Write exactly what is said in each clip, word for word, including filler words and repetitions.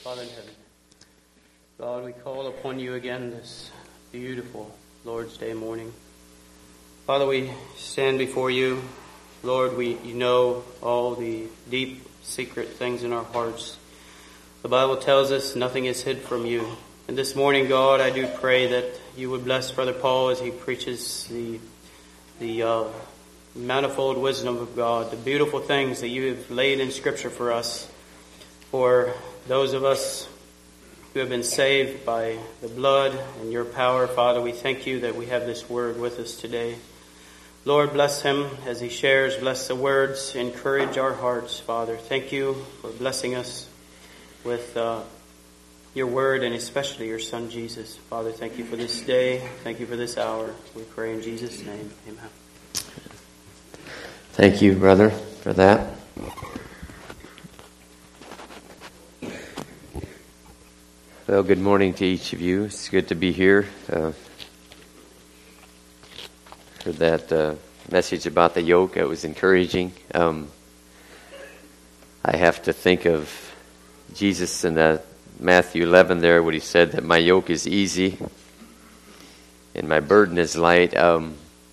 Father in heaven, God, we call upon you again this beautiful Lord's Day morning. Father, we stand before you. Lord, we you know all the deep, secret things in our hearts. The Bible tells us nothing is hid from you. And this morning, God, I do pray that you would bless Brother Paul as he preaches the the uh, manifold wisdom of God, the beautiful things that you have laid in Scripture for us. For those of us who have been saved by the blood and your power, Father, we thank you that we have this word with us today. Lord, bless him as he shares. Bless the words. Encourage our hearts, Father. Thank you for blessing us with uh, your word and especially your Son, Jesus. Father, thank you for this day. Thank you for this hour. We pray in Jesus' name. Amen. Thank you, brother, for that. Well, good morning to each of you. It's good to be here. Uh, for that uh, message about the yoke, it was encouraging. Um, I have to think of Jesus in that Matthew eleven there, when he said that my yoke is easy and my burden is light. Um,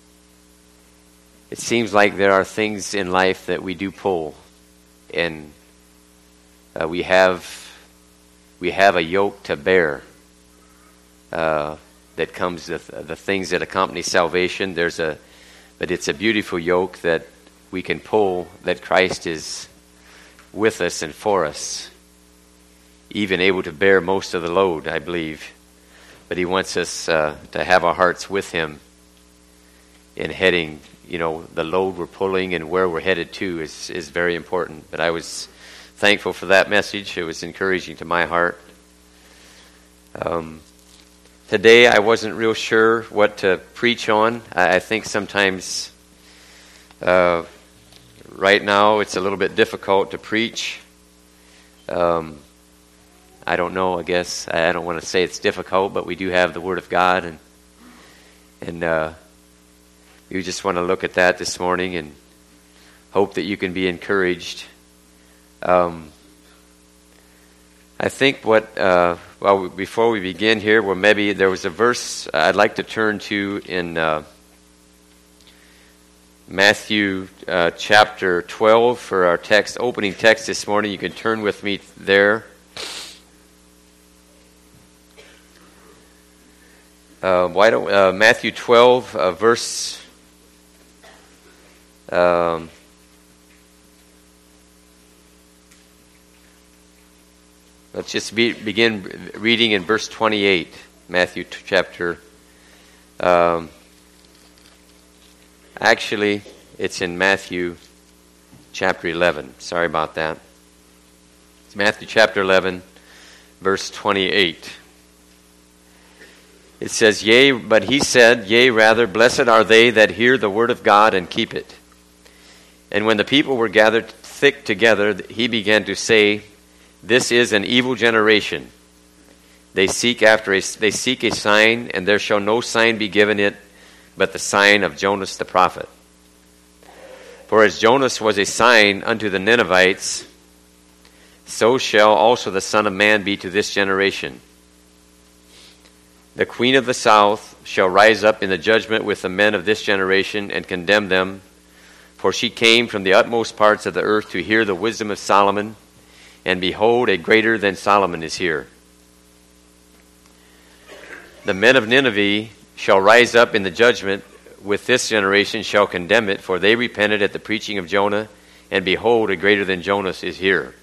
it seems like there are things in life that we do pull, and uh, we have we have a yoke to bear uh, that comes with the things that accompany salvation. There's a, but it's a beautiful yoke that we can pull, that Christ is with us and for us, even able to bear most of the load, I believe. But he wants us uh, to have our hearts with him in heading, you know, the load we're pulling and where we're headed to is, is very important. But I was thankful for that message. It was encouraging to my heart. Um, today I wasn't real sure what to preach on. I, I think sometimes uh, right now it's a little bit difficult to preach. Um, I don't know, I guess. I don't want to say it's difficult, but we do have the Word of God, and and uh, we just want to look at that this morning and hope that you can be encouraged. Um, I think what, uh, well, before we begin here, well, maybe there was a verse I'd like to turn to in uh, Matthew uh, chapter twelve for our text, opening text this morning. You can turn with me there. Uh, why don't uh, Matthew twelve, uh, verse um, let's just be, begin reading in verse twenty-eight, Matthew t- chapter. Um, actually, it's in Matthew chapter eleven. Sorry about that. It's Matthew chapter eleven, verse twenty-eight. It says, Yea, but he said, Yea, rather, blessed are they that hear the word of God and keep it. And when the people were gathered thick together, he began to say, This is an evil generation. They seek after a, they seek a sign, and there shall no sign be given it, but the sign of Jonas the prophet. For as Jonas was a sign unto the Ninevites, so shall also the Son of Man be to this generation. The queen of the south shall rise up in the judgment with the men of this generation and condemn them, for she came from the utmost parts of the earth to hear the wisdom of Solomon, and behold, a greater than Solomon is here. The men of Nineveh shall rise up in the judgment with this generation, shall condemn it, for they repented at the preaching of Jonah, and behold, a greater than Jonas is here.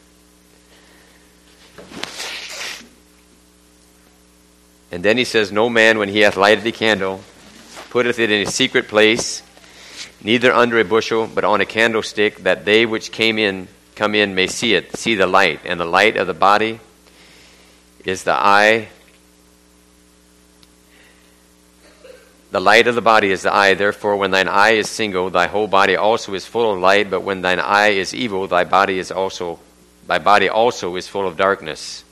And then he says, No man, when he hath lighted a candle, putteth it in a secret place, neither under a bushel, but on a candlestick, that they which came in, come in may see it, see the light. And the light of the body is the eye. The light of the body is the eye. Therefore, when thine eye is single, thy whole body also is full of light. But when thine eye is evil, thy body is also, thy body also is full of darkness.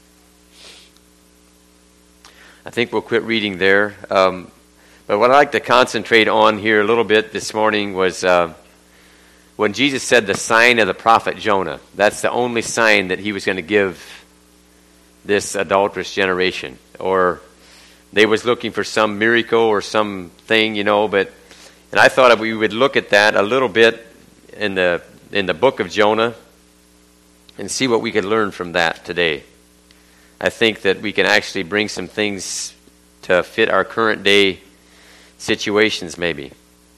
I think we'll quit reading there. Um, but what I'd like to concentrate on here a little bit this morning was uh, when Jesus said the sign of the prophet Jonah. That's the only sign that he was going to give this adulterous generation, or they was looking for some miracle or something, you know. But and I thought we would look at that a little bit in the in the book of Jonah and see what we could learn from that today. I think that we can actually bring some things to fit our current day situations, maybe.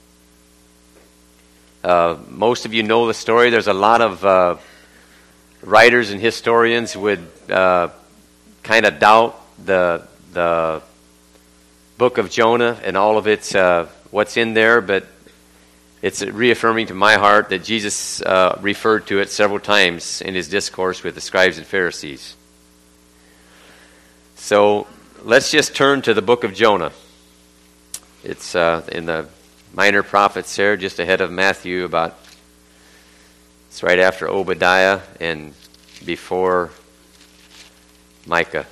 Uh, most of you know the story. There's a lot of uh, writers and historians would uh, kind of doubt the the book of Jonah and all of its uh, what's in there, but it's reaffirming to my heart that Jesus uh, referred to it several times in his discourse with the scribes and Pharisees. So let's just turn to the book of Jonah. It's uh, in the Minor Prophets there, just ahead of Matthew, about it's right after Obadiah and before Micah.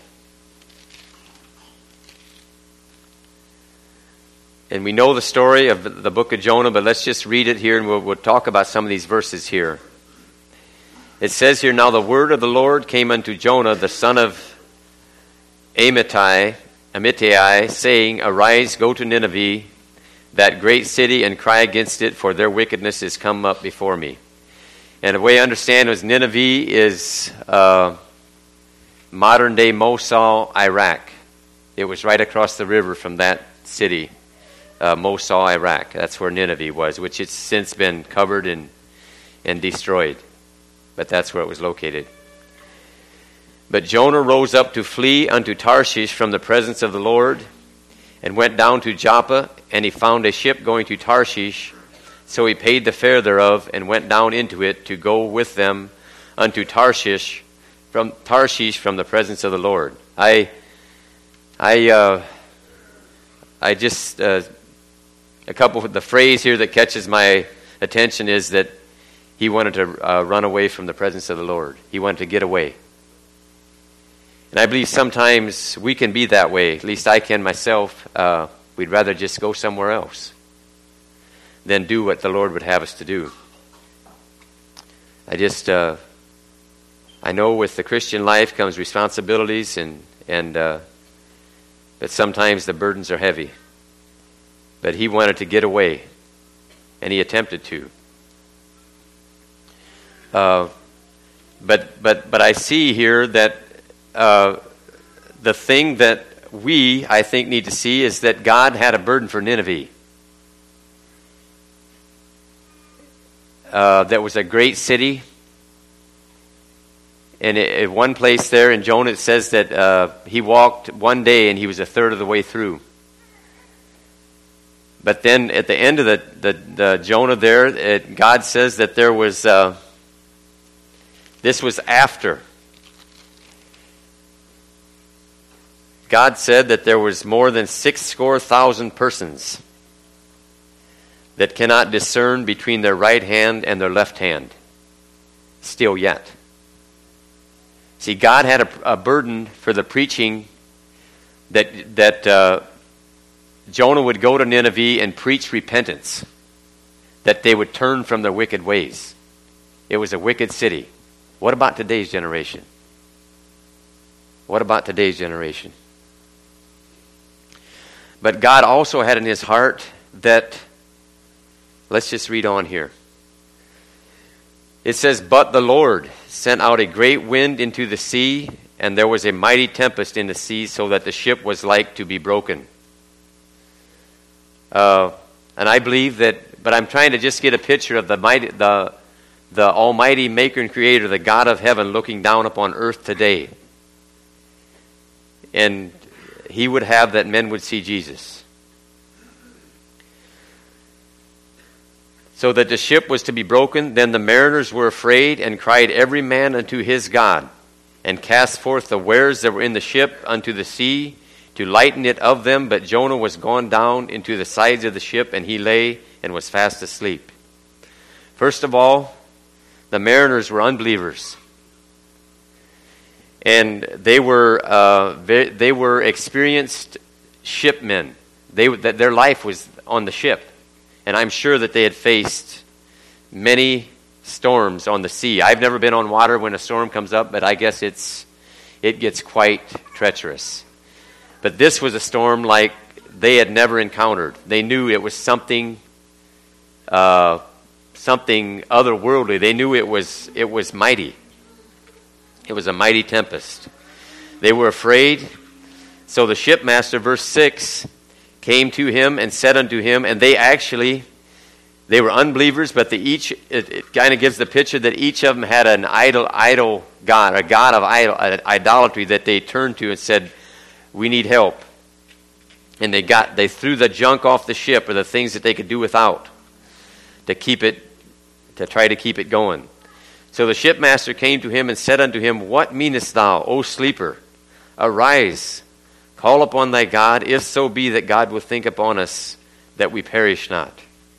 And we know the story of the book of Jonah, but let's just read it here, and we'll, we'll talk about some of these verses here. It says here, "Now the word of the Lord came unto Jonah, the son of Amittai, Amittai, saying, Arise, go to Nineveh, that great city, and cry against it, for their wickedness is come up before me." And the way I understand it was Nineveh is uh, modern-day Mosul, Iraq. It was right across the river from that city, uh, Mosul, Iraq. That's where Nineveh was, which has since been covered and, and destroyed. But that's where it was located. "But Jonah rose up to flee unto Tarshish from the presence of the Lord, and went down to Joppa, and he found a ship going to Tarshish. So he paid the fare thereof, and went down into it to go with them unto Tarshish from Tarshish from the presence of the Lord." I, I, uh, I just uh, a couple of the phrase here that catches my attention is that he wanted to uh, run away from the presence of the Lord. He wanted to get away. And I believe sometimes we can be that way. At least I can myself. Uh, we'd rather just go somewhere else than do what the Lord would have us to do. I just, uh, I know with the Christian life comes responsibilities, and and uh, but sometimes the burdens are heavy. But he wanted to get away, and he attempted to. Uh, but but but I see here that. Uh, the thing that we, I think, need to see is that God had a burden for Nineveh. Uh, that was a great city. And it, at one place there in Jonah, it says that uh, he walked one day and he was a third of the way through. But then at the end of the, the, the Jonah there, it, God says that there was, uh, this was after. God said that there was more than six score thousand persons that cannot discern between their right hand and their left hand, still yet. See, God had a, a burden for the preaching that that uh, Jonah would go to Nineveh and preach repentance, that they would turn from their wicked ways. It was a wicked city. What about today's generation? What about today's generation? But God also had in his heart that, let's just read on here. It says, "But the Lord sent out a great wind into the sea, and there was a mighty tempest in the sea, so that the ship was like to be broken." Uh, and I believe that, but I'm trying to just get a picture of the mighty, the, the Almighty Maker and Creator, the God of heaven, looking down upon earth today. And he would have that men would see Jesus. "So that the ship was to be broken, then the mariners were afraid, and cried every man unto his God, and cast forth the wares that were in the ship unto the sea, to lighten it of them. But Jonah was gone down into the sides of the ship, and he lay and was fast asleep." First of all, the mariners were unbelievers. And they were uh, they were experienced shipmen. They that their life was on the ship, and I'm sure that they had faced many storms on the sea. I've never been on water when a storm comes up, but I guess it's it gets quite treacherous. But this was a storm like they had never encountered. They knew it was something, uh, something otherworldly. They knew it was it was mighty. It was a mighty tempest. They were afraid. So the shipmaster, verse six, came to him and said unto him, and they actually, they were unbelievers, but they each, it, it kind of gives the picture that each of them had an idol, idol god, a god of idol, idolatry that they turned to and said, we need help. And they got, they threw the junk off the ship, or the things that they could do without, to keep it, to try to keep it going. So the shipmaster came to him and said unto him, what meanest thou, O sleeper? Arise, call upon thy God, if so be that God will think upon us, that we perish not.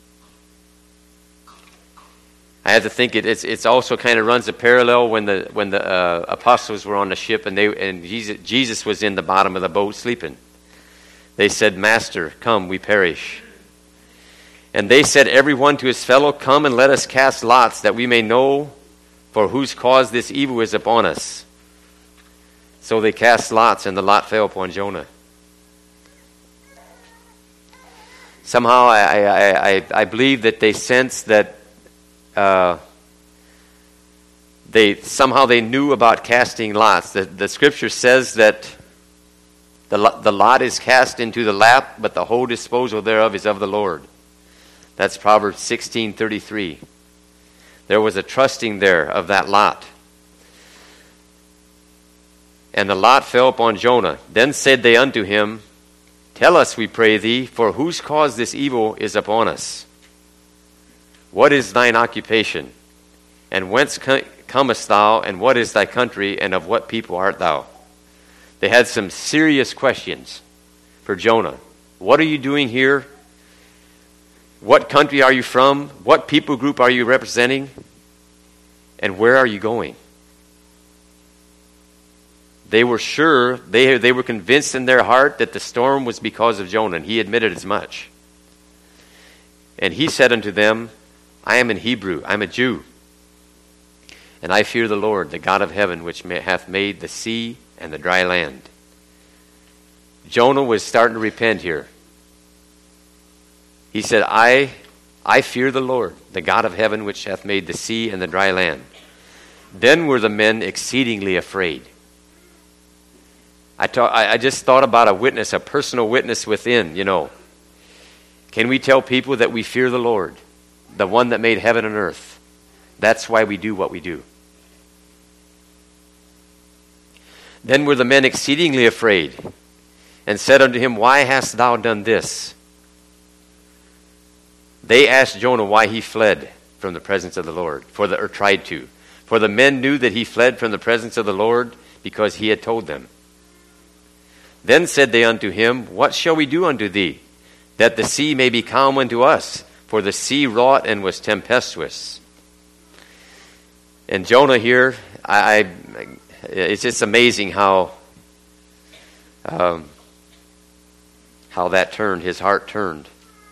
I had to think it. It's, it's also kind of runs a parallel when the when the uh, apostles were on the ship and they and Jesus, Jesus was in the bottom of the boat sleeping. They said, Master, come, we perish. And they said, every one to his fellow, come and let us cast lots, that we may know for whose cause this evil is upon us. So they cast lots, and the lot fell upon Jonah. Somehow I, I, I, I believe that they sensed that uh, they somehow they knew about casting lots. The, the scripture says that the, the lot is cast into the lap, but the whole disposal thereof is of the Lord. That's Proverbs sixteen thirty-three. There was a trusting there of that lot. And the lot fell upon Jonah. Then said they unto him, tell us, we pray thee, for whose cause this evil is upon us? What is thine occupation? And whence comest thou? And what is thy country? And of what people art thou? They had some serious questions for Jonah. What are you doing here? What country are you from? What people group are you representing? And where are you going? They were sure, they, they were convinced in their heart that the storm was because of Jonah, and he admitted as much. And he said unto them, I am an Hebrew, I am a Jew, and I fear the Lord, the God of heaven, which may, hath made the sea and the dry land. Jonah was starting to repent here. He said, I, I fear the Lord, the God of heaven, which hath made the sea and the dry land. Then were the men exceedingly afraid. I, talk, I, I just thought about a witness, a personal witness within, you know. Can we tell people that we fear the Lord, the one that made heaven and earth? That's why we do what we do. Then were the men exceedingly afraid, and said unto him, why hast thou done this? They asked Jonah why he fled from the presence of the Lord, for the, or tried to. For the men knew that he fled from the presence of the Lord, because he had told them. Then said they unto him, what shall we do unto thee, that the sea may be calm unto us? For the sea wrought and was tempestuous. And Jonah here, I, I it's just amazing how um, how that turned, his heart turned.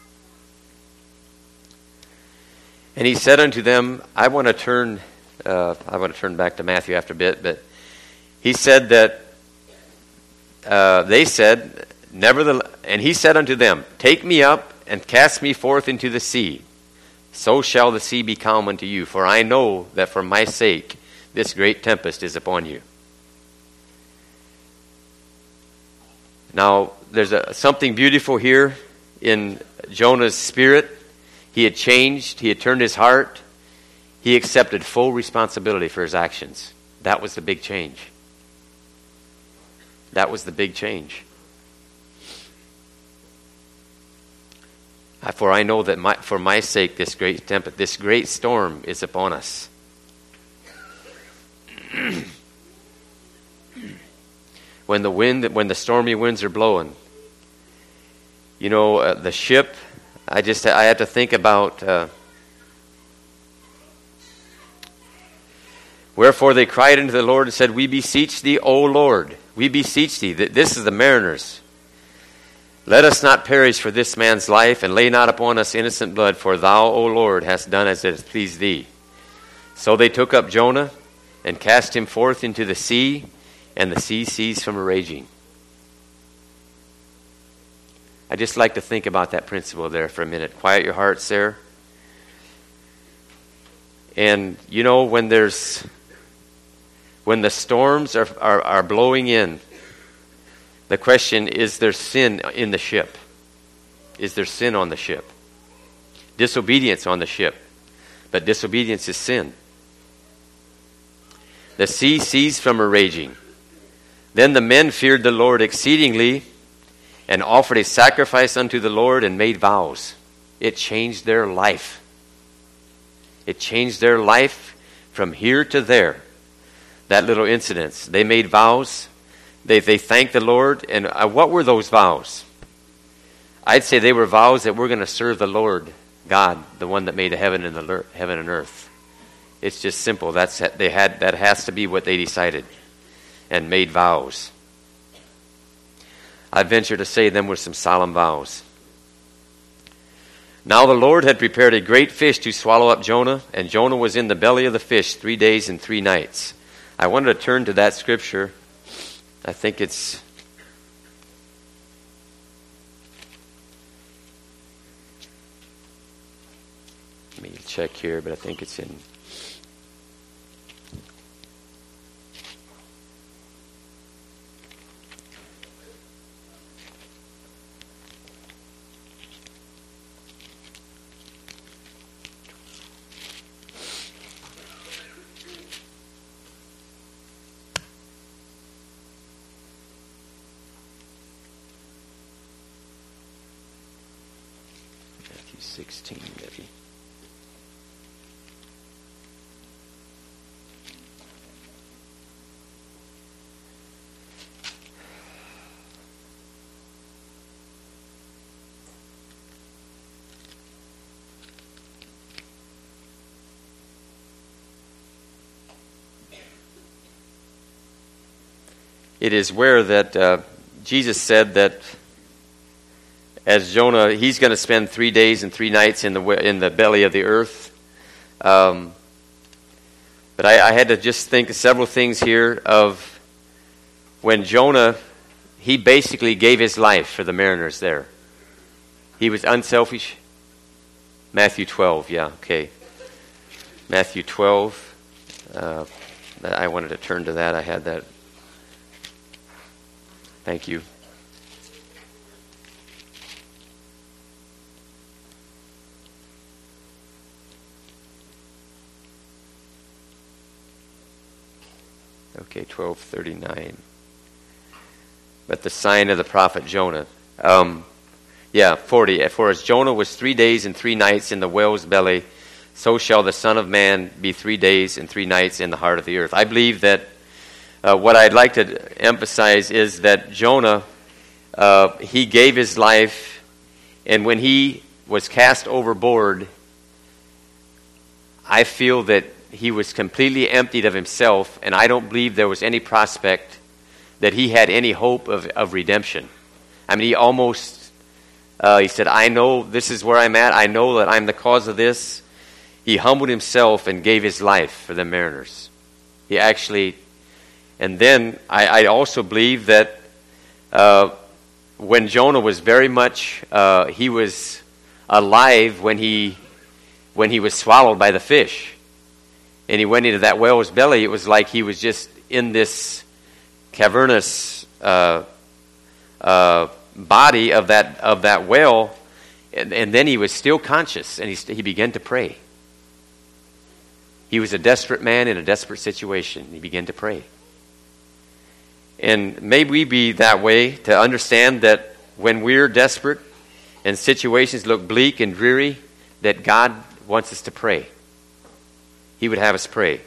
And he said unto them, I want to turn, uh, I want to turn back to Matthew after a bit, but he said that, uh, they said, nevertheless, and he said unto them, take me up and cast me forth into the sea. So shall the sea be calm unto you, for I know that for my sake this great tempest is upon you. Now, there's a, something beautiful here in Jonah's spirit. He had changed. He had turned his heart. He accepted full responsibility for his actions. That was the big change. That was the big change. For I know that my, for my sake this great tempest, this great storm is upon us. When the wind, when the stormy winds are blowing, you know, uh, the ship. I just I had to think about. Uh, Wherefore they cried unto the Lord and said, we beseech thee, O Lord, we beseech thee. This is the mariners. Let us not perish for this man's life, and lay not upon us innocent blood, for thou, O Lord, hast done as it hath pleased thee. So they took up Jonah, and cast him forth into the sea, and the sea ceased from raging. I just like to think about that principle there for a minute. Quiet your hearts there. And you know, when there's when the storms are, are, are blowing in, the question, is there sin in the ship? Is there sin on the ship? Disobedience on the ship. But disobedience is sin. The sea ceased from her raging. Then the men feared the Lord exceedingly and offered a sacrifice unto the Lord and made vows. It changed their life. It changed their life from here to there. That little incident. They made vows. They they thanked the Lord. And uh, what were those vows? I'd say they were vows that we're going to serve the Lord God, the one that made the heaven and the heaven and earth. It's just simple. That's they had. That has to be what they decided and made vows. I venture to say them were some solemn vows. Now the Lord had prepared a great fish to swallow up Jonah, and Jonah was in the belly of the fish three days and three nights. I wanted to turn to that scripture. I think it's let me check here, but I think it's in sixteen, maybe. It is where that uh, Jesus said that as Jonah, he's going to spend three days and three nights in the in the belly of the earth. Um, but I, I had to just think of several things here of when Jonah, he basically gave his life for the mariners there. He was unselfish. Matthew twelve, yeah, okay. Matthew twelve. Uh, I wanted to turn to that. I had that. Thank you. Okay, twelve thirty-nine. But the sign of the prophet Jonah. Um, yeah, forty. For as Jonah was three days and three nights in the whale's belly, so shall the Son of Man be three days and three nights in the heart of the earth. I believe that uh, what I'd like to emphasize is that Jonah, uh, he gave his life, and when he was cast overboard, I feel that he was completely emptied of himself, and I don't believe there was any prospect that he had any hope of, of redemption. I mean, he almost, uh, he said, I know this is where I'm at. I know that I'm the cause of this. He humbled himself and gave his life for the mariners. He actually, and then I, I also believe that uh, when Jonah was very much, uh, he was alive when he when he was swallowed by the fish. And he went into that whale's belly. It was like he was just in this cavernous uh, uh, body of that of that whale, and, and then he was still conscious, and he he began to pray. He was a desperate man in a desperate situation. He began to pray. And may we be that way to understand that when we're desperate and situations look bleak and dreary, that God wants us to pray. He would have us pray.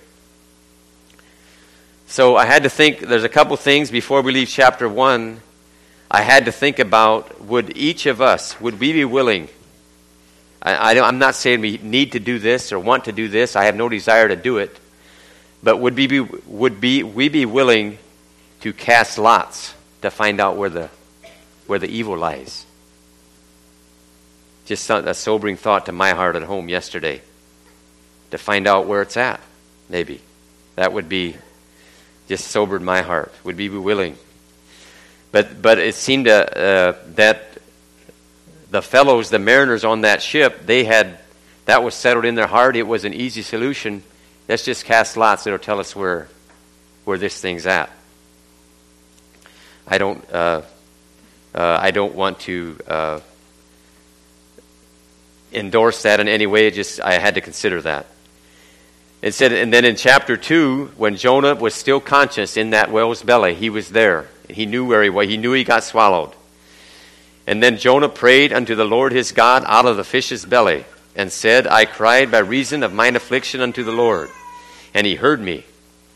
So I had to think, there's a couple things before we leave chapter one. I had to think about, would each of us, would we be willing? I, I don't, I'm not saying we need to do this or want to do this. I have no desire to do it. But would we be, would be, we be willing to cast lots to find out where the, where the evil lies? Just a sobering thought to my heart at home yesterday. To find out where it's at, maybe. That would be just sobered my heart. Would we be willing? But but it seemed uh, uh, that the fellows, the mariners on that ship, they had, that was settled in their heart. It was an easy solution. Let's just cast lots. It'll tell us where where this thing's at. I don't uh, uh, I don't want to uh, endorse that in any way. It just I had to consider that. It said, and then in chapter two, when Jonah was still conscious in that whale's belly, he was there. He knew where he was. He knew he got swallowed. And then Jonah prayed unto the Lord his God out of the fish's belly, and said, I cried by reason of mine affliction unto the Lord, and he heard me.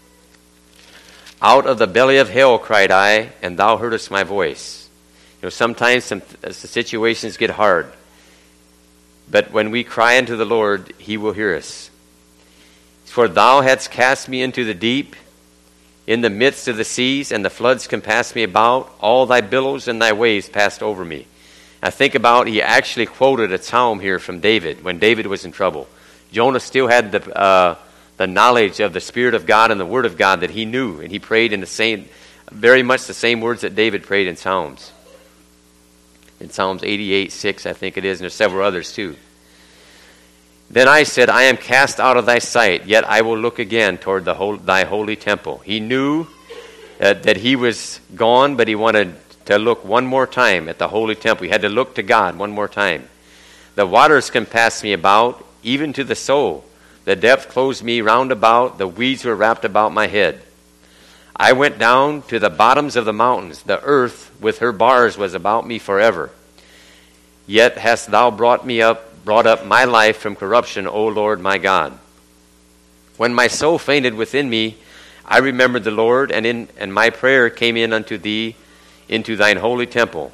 Out of the belly of hell cried I, and thou heardest my voice. You know, sometimes some the situations get hard, but when we cry unto the Lord, he will hear us. For thou hadst cast me into the deep, in the midst of the seas, and the floods compassed me about. All thy billows and thy waves passed over me. I think about, he actually quoted a psalm here from David, when David was in trouble. Jonah still had the uh, the knowledge of the Spirit of God and the Word of God that he knew, and he prayed in the same, very much the same words that David prayed in Psalms. In Psalms eighty-eight, six, I think it is, and there's several others too. Then I said, I am cast out of thy sight, yet I will look again toward the whole, thy holy temple. He knew uh, that he was gone, but he wanted to look one more time at the holy temple. He had to look to God one more time. The waters compassed me about, even to the soul. The depth closed me round about. The weeds were wrapped about my head. I went down to the bottoms of the mountains. The earth with her bars was about me forever. Yet hast thou brought me up, brought up my life from corruption, O Lord my God. When my soul fainted within me, I remembered the Lord, and in and my prayer came in unto thee into thine holy temple.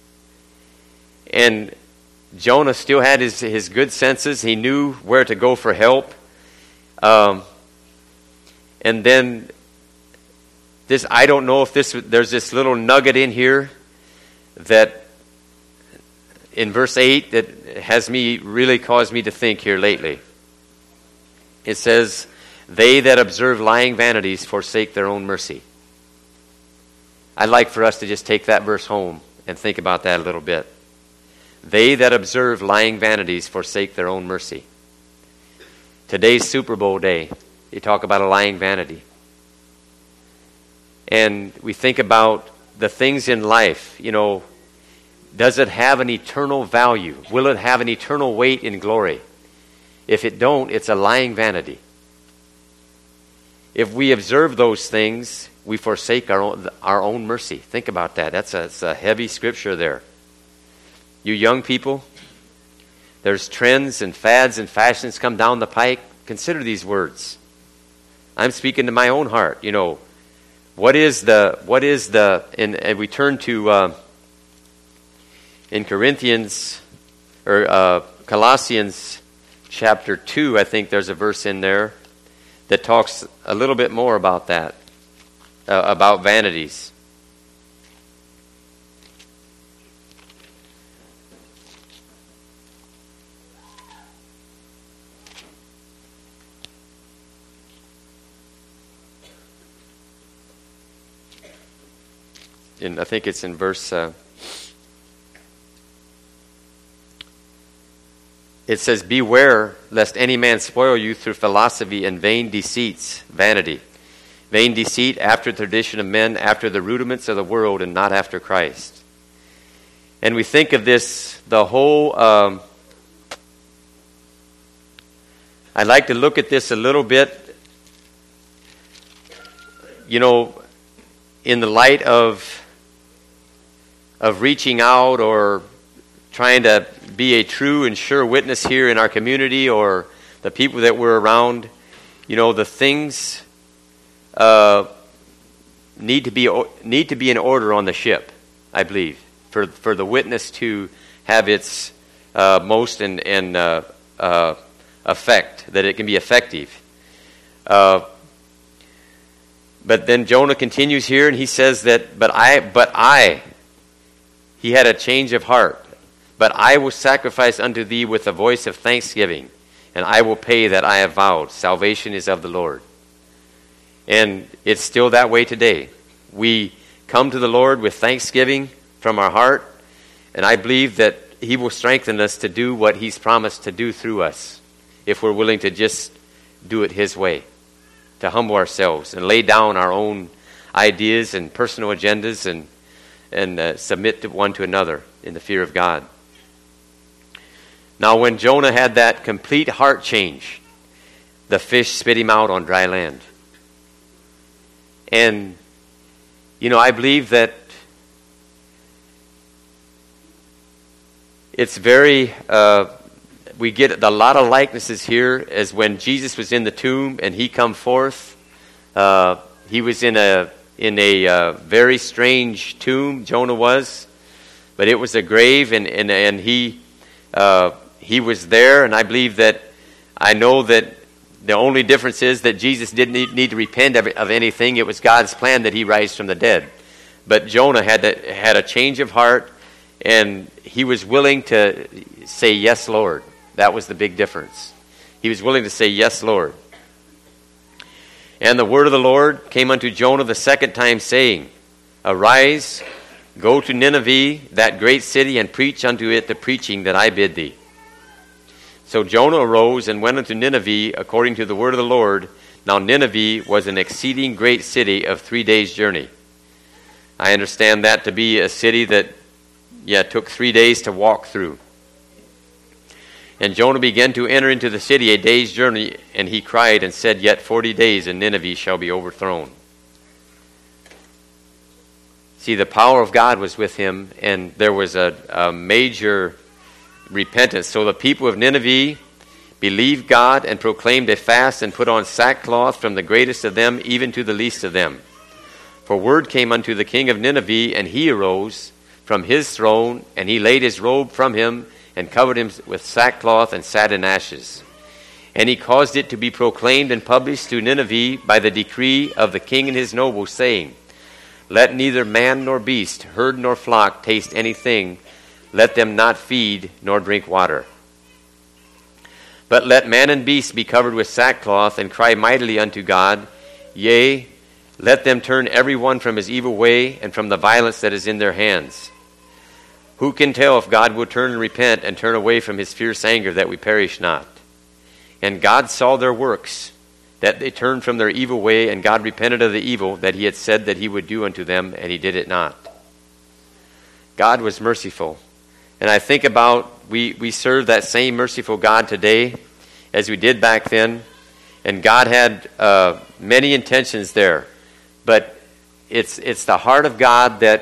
And Jonah still had his, his good senses. He knew where to go for help. Um, and then this, I don't know if this, there's this little nugget in here that in verse eight that has me really caused me to think here lately. It says, they that observe lying vanities forsake their own mercy. I'd like for us to just take that verse home and think about that a little bit. They that observe lying vanities forsake their own mercy. Today's Super Bowl day, you talk about a lying vanity. And we think about the things in life, you know, does it have an eternal value? Will it have an eternal weight in glory? If it don't, it's a lying vanity. If we observe those things, we forsake our own, our own mercy. Think about that. That's a, that's a heavy scripture there. You young people, there's trends and fads and fashions come down the pike. Consider these words. I'm speaking to my own heart. You know, what is the, what is the, and, and we turn to, uh, in Corinthians, or uh, Colossians chapter two, I think there's a verse in there that talks a little bit more about that, uh, about vanities. In, I think it's in verse... Uh, It says, beware lest any man spoil you through philosophy and vain deceits, vanity. Vain deceit after the tradition of men, after the rudiments of the world, and not after Christ. And we think of this, the whole... Um, I'd like to look at this a little bit, you know, in the light of, of reaching out or trying to be a true and sure witness here in our community or the people that we're around. You know, the things uh, need to be need to be in order on the ship, I believe, for for the witness to have its uh, most and and uh, uh, effect, that it can be effective. Uh, but then Jonah continues here, and he says that, but I, but I, he had a change of heart. But I will sacrifice unto thee with a voice of thanksgiving, and I will pay that I have vowed. Salvation is of the Lord. And it's still that way today. We come to the Lord with thanksgiving from our heart, and I believe that He will strengthen us to do what He's promised to do through us if we're willing to just do it His way, to humble ourselves and lay down our own ideas and personal agendas and, and uh, submit to one to another in the fear of God. Now, when Jonah had that complete heart change, the fish spit him out on dry land. And, you know, I believe that it's very, uh, we get a lot of likenesses here as when Jesus was in the tomb and He come forth. Uh, he was in a in a uh, very strange tomb, Jonah was, but it was a grave, and and, and he uh, he was there, and I believe that, I know that the only difference is that Jesus didn't need, need to repent of, of anything. It was God's plan that He rise from the dead. But Jonah had to, had a change of heart, and he was willing to say, "Yes, Lord." That was the big difference. He was willing to say, "Yes, Lord." And the word of the Lord came unto Jonah the second time, saying, "Arise, go to Nineveh, that great city, and preach unto it the preaching that I bid thee." So Jonah arose and went unto Nineveh according to the word of the Lord. Now Nineveh was an exceeding great city of three days' journey. I understand that to be a city that, yeah, took three days to walk through. And Jonah began to enter into the city a day's journey, and he cried and said, "Yet forty days, and Nineveh shall be overthrown." See, the power of God was with him, and there was a, a major repentance. So the people of Nineveh believed God and proclaimed a fast and put on sackcloth from the greatest of them even to the least of them. For word came unto the king of Nineveh, and he arose from his throne, and he laid his robe from him, and covered him with sackcloth, and sat in ashes. And he caused it to be proclaimed and published to Nineveh by the decree of the king and his nobles, saying, "Let neither man nor beast, herd nor flock taste anything. Let them not feed nor drink water. But let man and beast be covered with sackcloth, and cry mightily unto God. Yea, let them turn every one from his evil way, and from the violence that is in their hands. Who can tell if God will turn and repent, and turn away from His fierce anger, that we perish not? And God saw their works, that they turned from their evil way, and God repented of the evil that He had said that He would do unto them, and He did it not." God was merciful. And I think about, we, we serve that same merciful God today as we did back then. And God had uh, many intentions there. But it's it's the heart of God that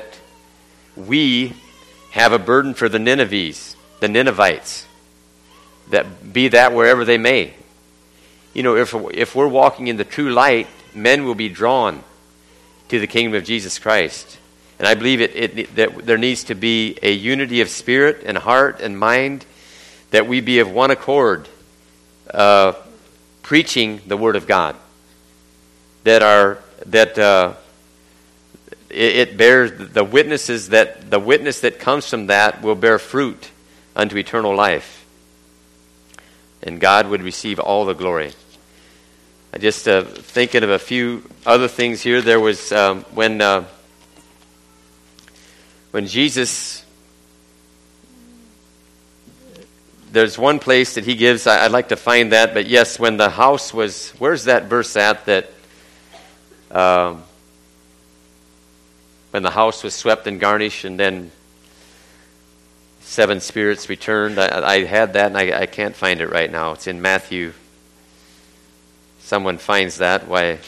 we have a burden for the Ninevites, the Ninevites, that be that wherever they may. You know, if if we're walking in the true light, men will be drawn to the kingdom of Jesus Christ. And I believe it, it that there needs to be a unity of spirit and heart and mind, that we be of one accord, uh, preaching the word of God. That are that uh, it, it bears the witnesses that the witness that comes from that will bear fruit unto eternal life, and God would receive all the glory. I just uh, thinking of a few other things here. There was um, when. Uh, When Jesus, there's one place that He gives, I, I'd like to find that, but yes, when the house was, where's that verse at that, um, when the house was swept and garnished, and then seven spirits returned? I, I had that, and I, I can't find it right now. It's in Matthew. Someone finds that, why...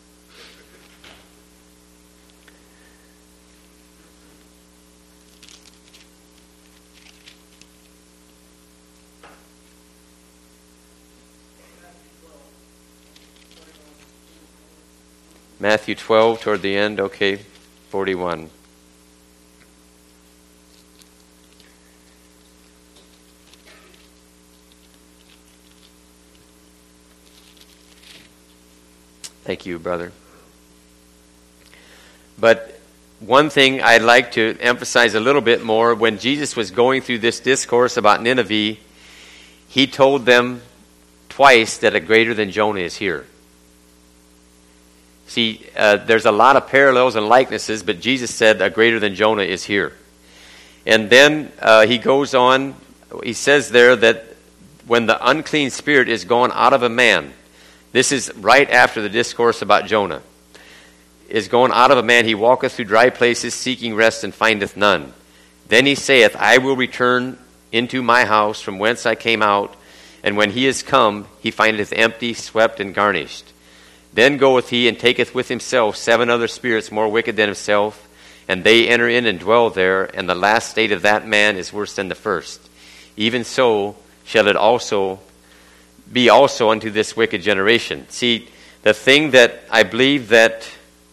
Matthew twelve, toward the end, okay, forty-one. Thank you, brother. But one thing I'd like to emphasize a little bit more, when Jesus was going through this discourse about Nineveh, He told them twice that a greater than Jonah is here. See, uh, there's a lot of parallels and likenesses, but Jesus said a greater than Jonah is here. And then uh, he goes on, he says there that when the unclean spirit is gone out of a man, this is right after the discourse about Jonah, is gone out of a man, he walketh through dry places, seeking rest, and findeth none. Then he saith, I will return into my house from whence I came out, and when he is come, he findeth empty, swept, and garnished. Then goeth he and taketh with himself seven other spirits more wicked than himself, and they enter in and dwell there, and the last state of that man is worse than the first. Even so shall it also be also unto this wicked generation. See, the thing that I believe that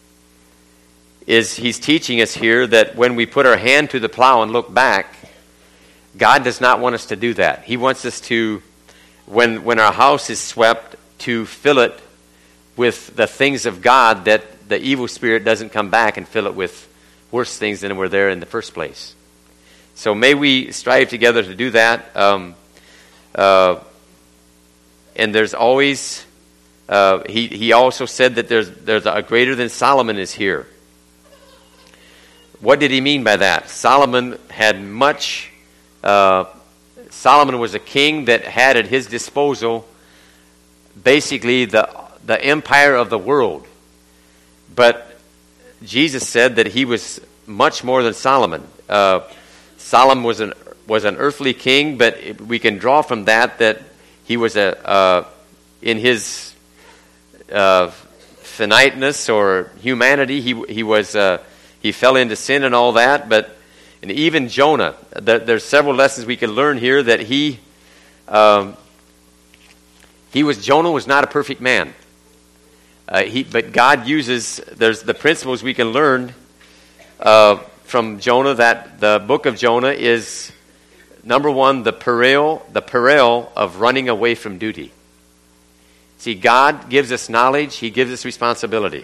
is he's teaching us here, that when we put our hand to the plow and look back, God does not want us to do that. He wants us to, when when our house is swept, to fill it with the things of God, that the evil spirit doesn't come back and fill it with worse things than were there in the first place. So may we strive together to do that. Um, uh, and there's always, uh, he, he also said that there's, there's a greater than Solomon is here. What did he mean by that? Solomon had much, uh, Solomon was a king that had at his disposal basically the the empire of the world. But Jesus said that he was much more than Solomon. Uh, Solomon was an was an earthly king, but we can draw from that that he was a uh, in his uh, finiteness or humanity, he he was uh, he fell into sin and all that. But and even Jonah, there, there's several lessons we can learn here that he um, he was Jonah was not a perfect man. Uh, he, but God uses, there's the principles we can learn uh, from Jonah, that the book of Jonah is, number one, the peril, the peril of running away from duty. See, God gives us knowledge, He gives us responsibility.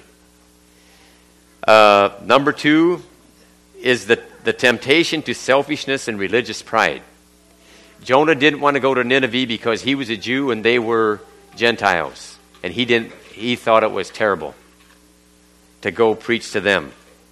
Uh, number two is the, the temptation to selfishness and religious pride. Jonah didn't want to go to Nineveh because he was a Jew and they were Gentiles. And he didn't. He thought it was terrible to go preach to them.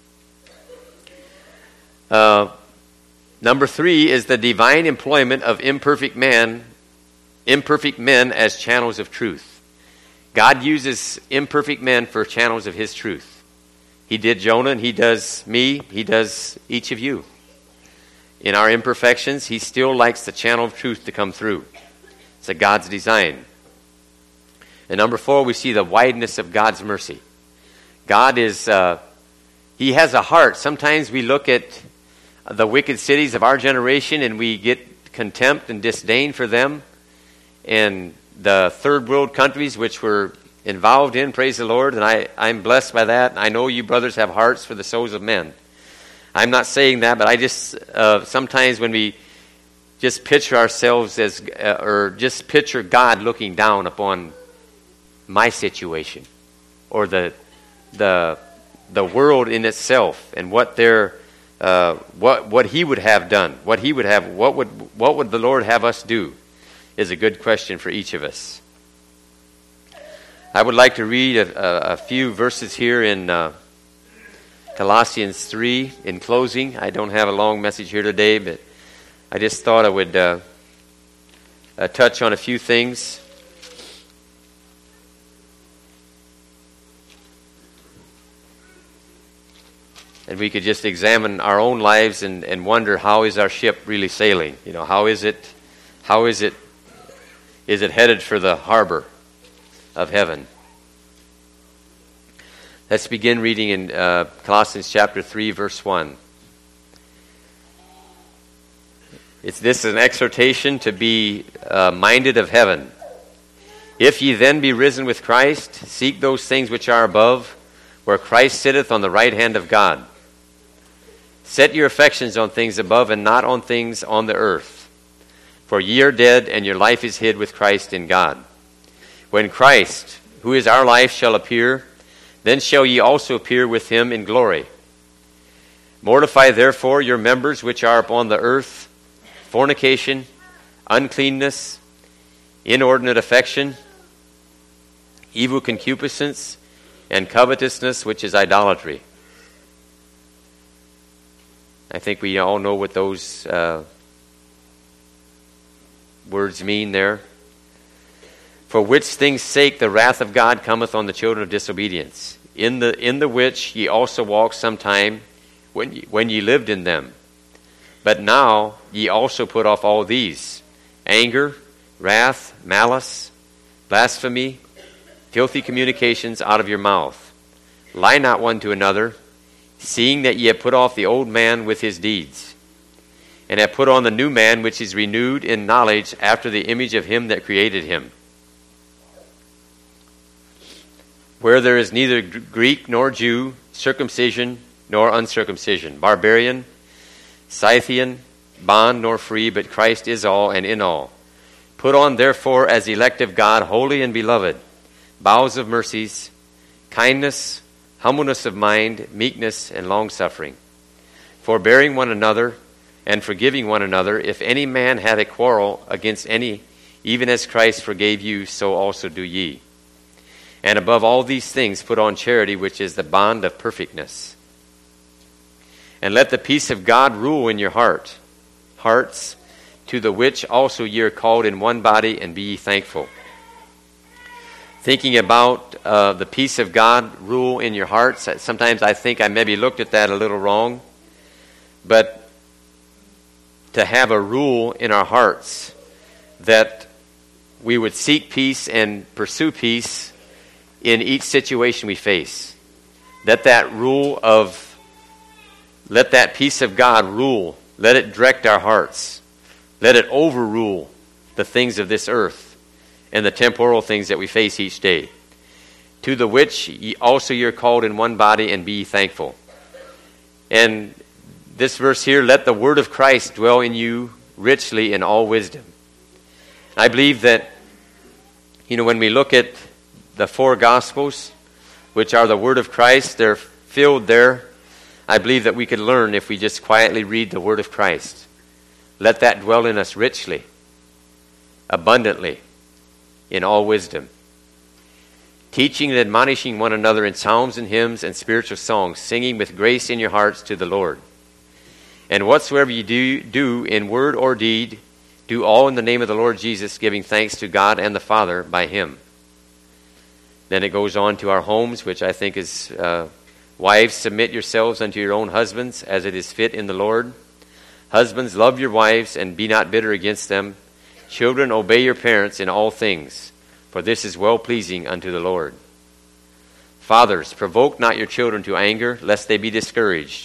Uh, number three is the divine employment of imperfect man, imperfect men as channels of truth. God uses imperfect men for channels of His truth. He did Jonah, and He does me. He does each of you. In our imperfections, He still likes the channel of truth to come through. It's a God's design. And number four, we see the wideness of God's mercy. God is, uh, He has a heart. Sometimes we look at the wicked cities of our generation and we get contempt and disdain for them. And the third world countries which we're involved in, praise the Lord, and I, I'm blessed by that. I know you brothers have hearts for the souls of men. I'm not saying that, but I just, uh, sometimes when we just picture ourselves as, uh, or just picture God looking down upon my situation, or the the the world in itself, and what their uh, what what He would have done, what He would have, what would what would the Lord have us do, is a good question for each of us. I would like to read a, a, a few verses here in uh, Colossians three in closing. I don't have a long message here today, but I just thought I would uh, uh, touch on a few things. And we could just examine our own lives and, and wonder, how is our ship really sailing? You know, how is it, how is it, is it headed for the harbor of heaven? Let's begin reading in uh, Colossians chapter three, verse one. It's, this is an exhortation to be uh, minded of heaven. If ye then be risen with Christ, seek those things which are above, where Christ sitteth on the right hand of God. Set your affections on things above, and not on things on the earth. For ye are dead, and your life is hid with Christ in God. When Christ, who is our life, shall appear, then shall ye also appear with Him in glory. Mortify therefore your members which are upon the earth, fornication, uncleanness, inordinate affection, evil concupiscence, and covetousness, which is idolatry. I think we all know what those uh, words mean there. For which things' sake the wrath of God cometh on the children of disobedience, in the in the which ye also walked sometime when ye, when ye lived in them. But now ye also put off all these: anger, wrath, malice, blasphemy, filthy communications out of your mouth. Lie not one to another, seeing that ye have put off the old man with his deeds, and have put on the new man, which is renewed in knowledge after the image of him that created him. Where there is neither Greek nor Jew, circumcision nor uncircumcision, barbarian, Scythian, bond nor free, but Christ is all and in all. Put on therefore as elect of God, holy and beloved, bowels of mercies, kindness, humbleness of mind, meekness, and long-suffering, forbearing one another, and forgiving one another, if any man had a quarrel against any, even as Christ forgave you, so also do ye. And above all these things put on charity, which is the bond of perfectness. And let the peace of God rule in your heart, hearts, to the which also ye are called in one body, and be ye thankful. Thinking about uh, the peace of God rule in your hearts, sometimes I think I maybe looked at that a little wrong, but to have a rule in our hearts that we would seek peace and pursue peace in each situation we face. Let that rule of, let that peace of God rule. Let it direct our hearts. Let it overrule the things of this earth and the temporal things that we face each day. To the which ye also ye are called in one body, and be ye thankful. And this verse here, let the word of Christ dwell in you richly in all wisdom. I believe that, you know, when we look at the four Gospels, which are the Word of Christ, they're filled there. I believe that we could learn if we just quietly read the Word of Christ. Let that dwell in us richly, abundantly, in all wisdom. Teaching and admonishing one another in psalms and hymns and spiritual songs, singing with grace in your hearts to the Lord. And whatsoever you do, do in word or deed, do all in the name of the Lord Jesus, giving thanks to God and the Father by him. Then it goes on to our homes, which I think is, uh, wives, submit yourselves unto your own husbands, as it is fit in the Lord. Husbands, love your wives, and be not bitter against them. Children, obey your parents in all things, for this is well-pleasing unto the Lord. Fathers, provoke not your children to anger, lest they be discouraged.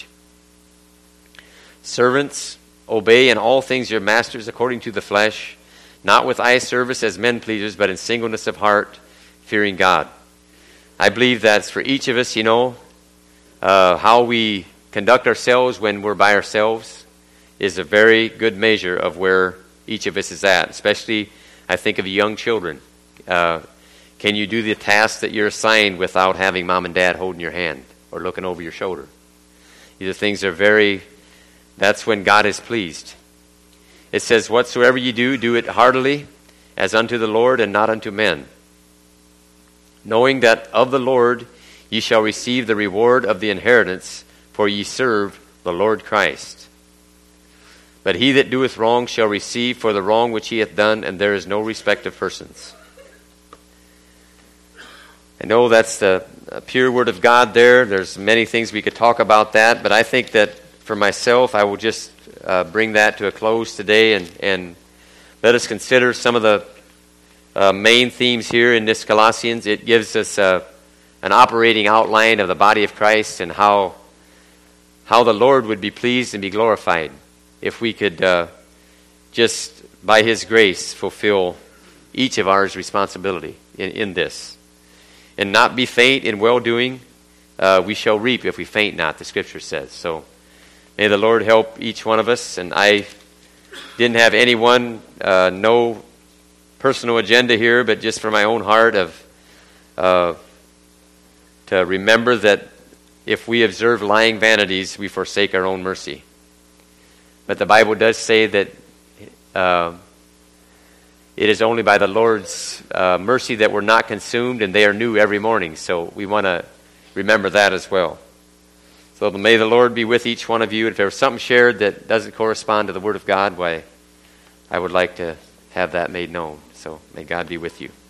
Servants, obey in all things your masters according to the flesh, not with eye service as men pleasers, but in singleness of heart, fearing God. I believe that's for each of us, you know, uh, how we conduct ourselves when we're by ourselves is a very good measure of where each of us is at, especially I think of young children. Uh, can you do the task that you're assigned without having mom and dad holding your hand or looking over your shoulder? These are things that are very, that's when God is pleased. It says, whatsoever ye do, do it heartily, as unto the Lord and not unto men, knowing that of the Lord ye shall receive the reward of the inheritance, for ye serve the Lord Christ. But he that doeth wrong shall receive for the wrong which he hath done, and there is no respect of persons. I know that's the pure word of God there. There's many things we could talk about that, but I think that for myself, I will just uh, bring that to a close today, and, and let us consider some of the Uh, main themes here in this Colossians. It gives us uh, an operating outline of the body of Christ and how how the Lord would be pleased and be glorified if we could uh, just by his grace fulfill each of ours responsibility in, in this. And not be faint in well-doing. Uh, we shall reap if we faint not, the scripture says. So may the Lord help each one of us. And I didn't have anyone uh, know personal agenda here, but just for my own heart of uh, to remember that if we observe lying vanities, we forsake our own mercy. But the Bible does say that uh, it is only by the Lord's uh, mercy that we're not consumed, and they are new every morning. So we want to remember that as well. So may the Lord be with each one of you. If there was something shared that doesn't correspond to the Word of God, why, I would like to have that made known. So may God be with you.